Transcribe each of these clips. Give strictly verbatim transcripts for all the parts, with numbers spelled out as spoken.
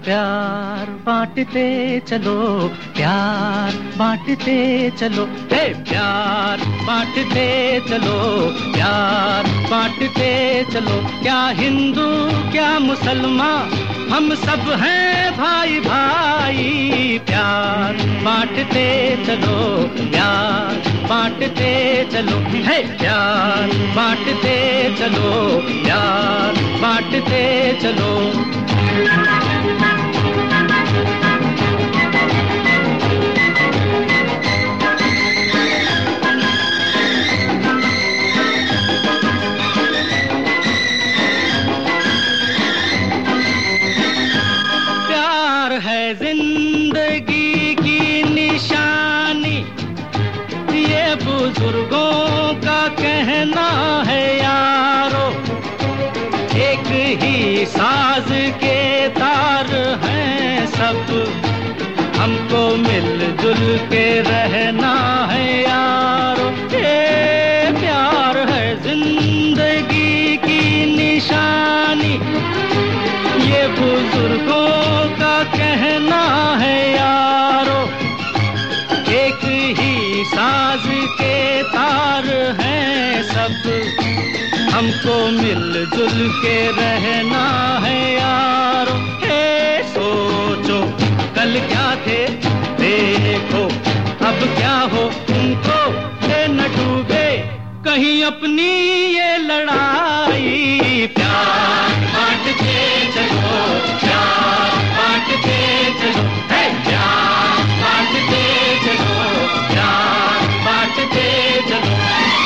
प्यार बांटते चलो, प्यार बांटते चलो, हे प्यार बांटते चलो, प्यार बांटते चलो। क्या हिंदू क्या मुसलमान, हम सब हैं भाई भाई। प्यार बांटते चलो, प्यार बांटते चलो, है प्यार बांटते चलो, प्यार बांटते चलो। प्यार है जिंदगी की निशानी, ये बुजुर्गों का कहना है यारो। एक ही साज के तार हैं सब, हमको मिलजुल के रहना है यारो। ये प्यार है जिंदगी की निशानी, ये बुजुर्गों का कहना है यारो। एक ही साज के तार हैं सब, हमको मिलजुल के रहना है यारो। हे सोचो कल क्या थे, देखो अब क्या हो तुमको, ये न डूबे कहीं अपनी ये लड़ाई। प्यार बांटते चलो, प्यार बांटते चलो, हे प्यार बांटते चलो, प्यार बांटते चलो।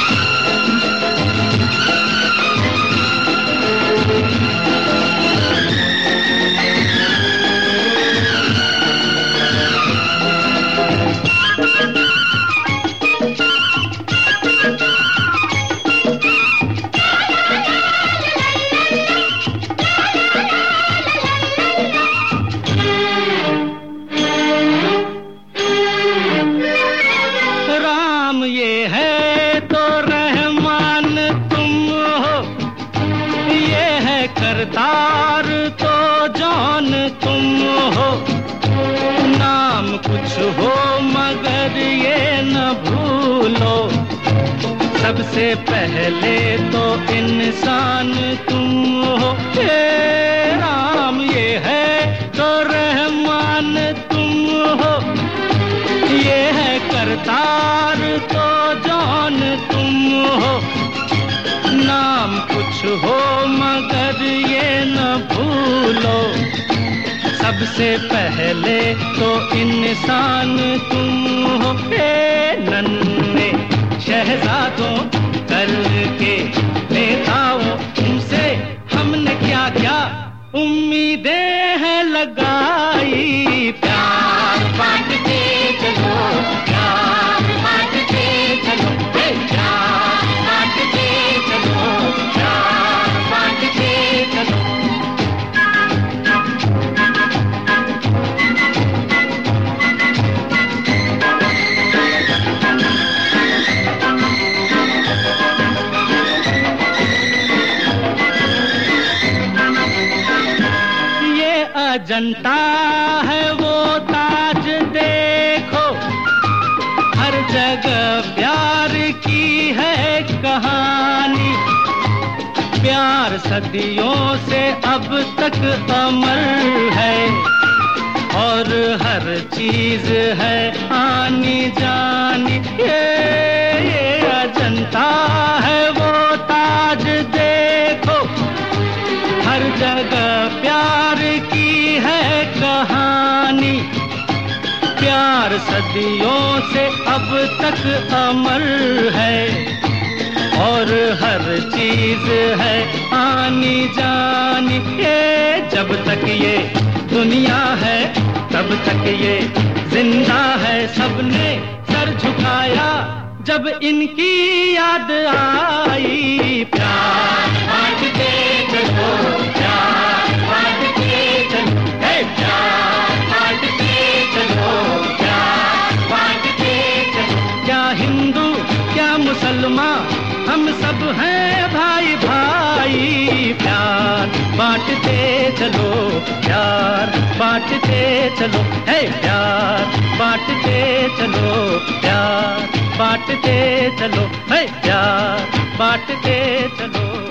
करतार तो जान तुम हो, नाम कुछ हो मगर ये न भूलो, सबसे पहले तो इंसान तुम हो। हे राम ये है तो रहमान तुम हो, ये है करतार तो जान तुम हो, नाम कुछ हो मगर ये न भूलो, सबसे पहले तो इंसान तुम हो। हे नन्हे शहजादों कल के नेताओं, तुमसे हमने क्या क्या उम्मीदें हैं लगाई। प्यार बांटते चलो, प्यार बांटते चलो, प्यार बांटते चलो, प्यार बांटते चलो। ये अजंता है वो ताज देखो, हर जगह प्यार की है कहानी। प्यार सदियों से अब तक अमर है, और हर चीज है आनी जानी। ये, ये अजंता है वो ताज देखो, हर जगह प्यार की है कहानी। प्यार सदियों से अब तक अमर है, और हर चीज है आनी जानी। ये जब तक ये दुनिया है तब तक ये जिंदा है, सबने सर झुकाया जब इनकी याद आई। प्यार बांटते चलो, प्यार बांटते चलो, हे प्यार बांटते चलो, प्यार बांटते चलो। क्या हिंदू क्या मुसलमान, हम सब हैं भाई भाई। प्यार बांटते चलो, प्यार बांटते चलो, है प्यार बांटते चलो, प्यार बांटते चलो, है प्यार बांटते चलो।